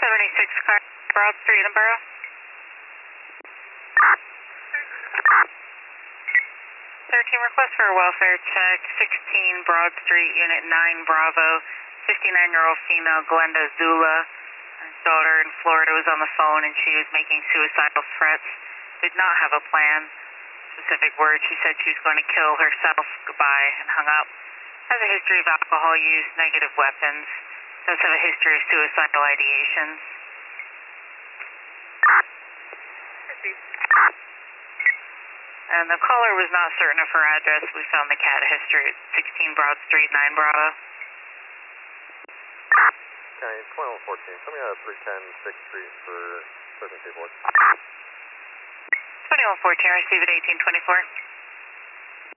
76 car, Broad Street, Edinburgh. 13 request for a welfare check, 16 Broad Street, Unit 9 Bravo, 59-year-old female Glenda Zula. Her daughter in Florida was on the phone and she was making suicidal threats. Did not have a plan. Specific words, she said she was going to kill herself. Goodbye, and hung up. Has a history of alcohol use, negative weapons. Does have a history of suicidal ideations. And the caller was not certain of her address. We found the cat history at 16 Broad Street, 9 Bravo. Okay, 2114. Tell me 310 6th Street for search and paperwork. 2114, receive at 1824.